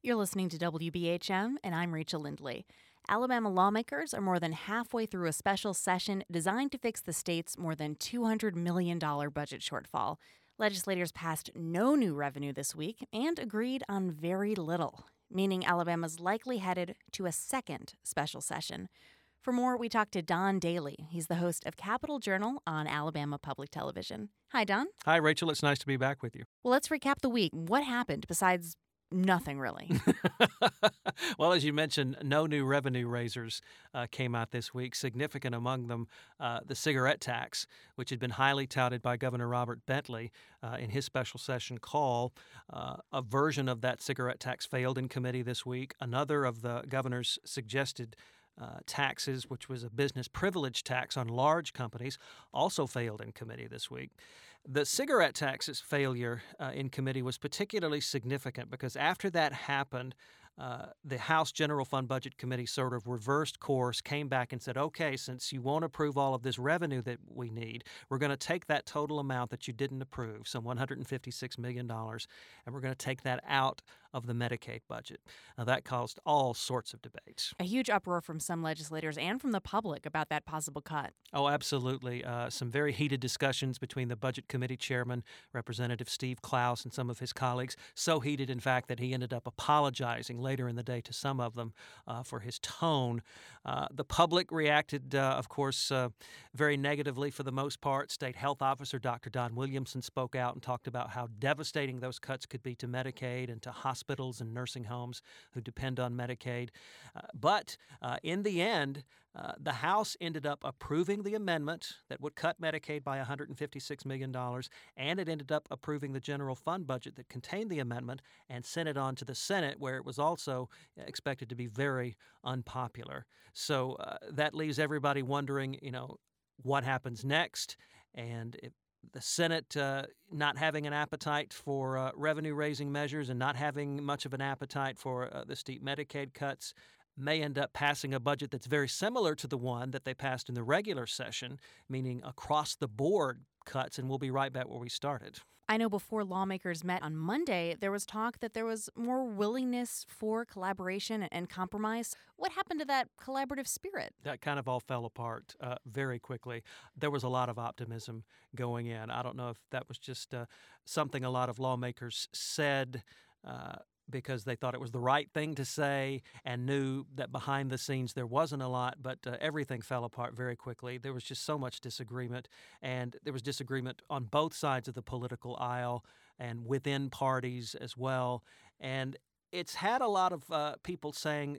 You're listening to WBHM, and I'm Rachel Lindley. Alabama lawmakers are more than halfway through a special session designed to fix the state's more than $200 million budget shortfall. Legislators passed no new revenue this week and agreed on very little, meaning Alabama's likely headed to a second special session. For more, we talked to Don Daly. He's the host of Capitol Journal on Alabama Public Television. Hi, Don. Hi, Rachel. It's nice to be back with you. Well, let's recap the week. What happened besides nothing, really? Well, as you mentioned, no new revenue raisers came out this week. Significant among them, the cigarette tax, which had been highly touted by Governor Robert Bentley in his special session call. A version of that cigarette tax failed in committee this week. Another of the governor's suggested taxes, which was a business privilege tax on large companies, also failed in committee this week. The cigarette tax's failure in committee was particularly significant because after that happened, the House General Fund Budget Committee sort of reversed course, came back and said, okay, since you won't approve all of this revenue that we need, we're going to take that total amount that you didn't approve, some $156 million, and we're going to take that out of the Medicaid budget. Now, that caused all sorts of debates. A huge uproar from some legislators and from the public about that possible cut. Oh, absolutely. Some very heated discussions between the Budget Committee Chairman, Representative Steve Klaus, and some of his colleagues. So heated, in fact, that he ended up apologizing later in the day to some of them for his tone. The public reacted, of course, very negatively for the most part. State Health Officer Dr. Don Williamson spoke out and talked about how devastating those cuts could be to Medicaid and to hospitals and nursing homes who depend on Medicaid. But in the end, the House ended up approving the amendment that would cut Medicaid by $156 million, and it ended up approving the general fund budget that contained the amendment and sent it on to the Senate, where it was also expected to be very unpopular. So that leaves everybody wondering, what happens next, and if the Senate not having an appetite for revenue-raising measures and not having much of an appetite for the steep Medicaid cuts may end up passing a budget that's very similar to the one that they passed in the regular session, meaning across-the-board cuts, and we'll be right back where we started. I know before lawmakers met on Monday, there was talk that there was more willingness for collaboration and compromise. What happened to that collaborative spirit? That kind of all fell apart very quickly. There was a lot of optimism going in. I don't know if that was just something a lot of lawmakers said because they thought it was the right thing to say and knew that behind the scenes there wasn't a lot, but everything fell apart very quickly. There was just so much disagreement, and there was disagreement on both sides of the political aisle and within parties as well. And it's had a lot of people saying,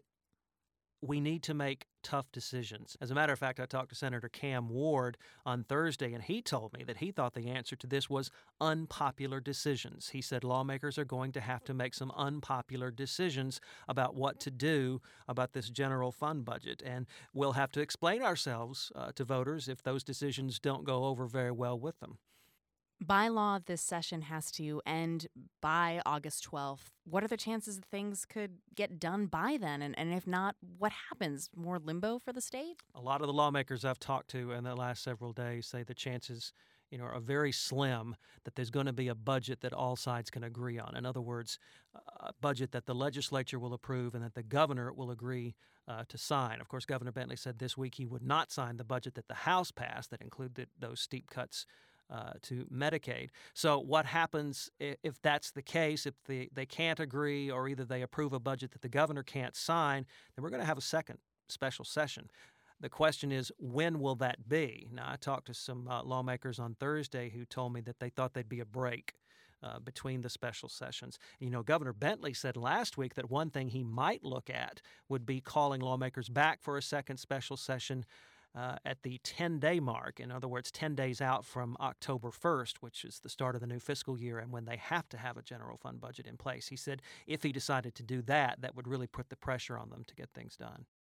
we need to make tough decisions. As a matter of fact, I talked to Senator Cam Ward on Thursday, and he told me that he thought the answer to this was unpopular decisions. He said lawmakers are going to have to make some unpopular decisions about what to do about this general fund budget, and we'll have to explain ourselves to voters if those decisions don't go over very well with them. By law, this session has to end by August 12th. What are the chances that things could get done by then? And if not, what happens? More limbo for the state? A lot of the lawmakers I've talked to in the last several days say the chances are very slim that there's going to be a budget that all sides can agree on. In other words, a budget that the legislature will approve and that the governor will agree to sign. Of course, Governor Bentley said this week he would not sign the budget that the House passed that included those steep cuts to Medicaid. So what happens if that's the case, if they can't agree or either they approve a budget that the governor can't sign, then we're going to have a second special session. The question is, when will that be? Now, I talked to some lawmakers on Thursday who told me that they thought there'd be a break between the special sessions. Governor Bentley said last week that one thing he might look at would be calling lawmakers back for a second special session at the 10-day mark. In other words, 10 days out from October 1st, which is the start of the new fiscal year and when they have to have a general fund budget in place. He said if he decided to do that, that would really put the pressure on them to get things done.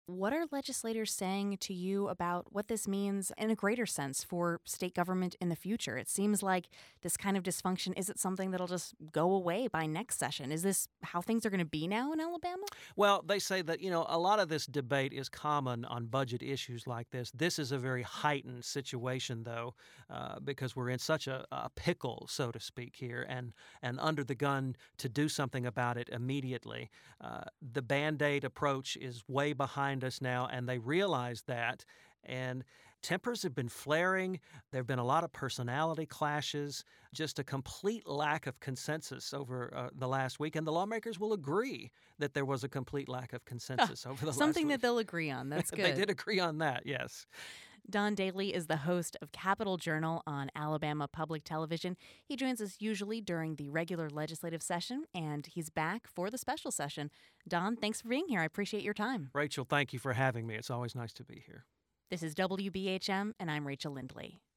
What are legislators saying to you about what this means in a greater sense for state government in the future? It seems like this kind of dysfunction isn't something that'll just go away by next session. Is this how things are going to be now in Alabama? Well, they say that, a lot of this debate is common on budget issues like this. This is a very heightened situation, though, because we're in such a pickle, so to speak, here, and under the gun to do something about it immediately. The Band-Aid approach is way behind us now, and they realize that. And tempers have been flaring. There have been a lot of personality clashes, just a complete lack of consensus over the last week. And the lawmakers will agree that there was a complete lack of consensus over the last week. Something that they'll agree on. That's good. They did agree on that, yes. Don Daly is the host of Capitol Journal on Alabama Public Television. He joins us usually during the regular legislative session, and he's back for the special session. Don, thanks for being here. I appreciate your time. Rachel, thank you for having me. It's always nice to be here. This is WBHM, and I'm Rachel Lindley.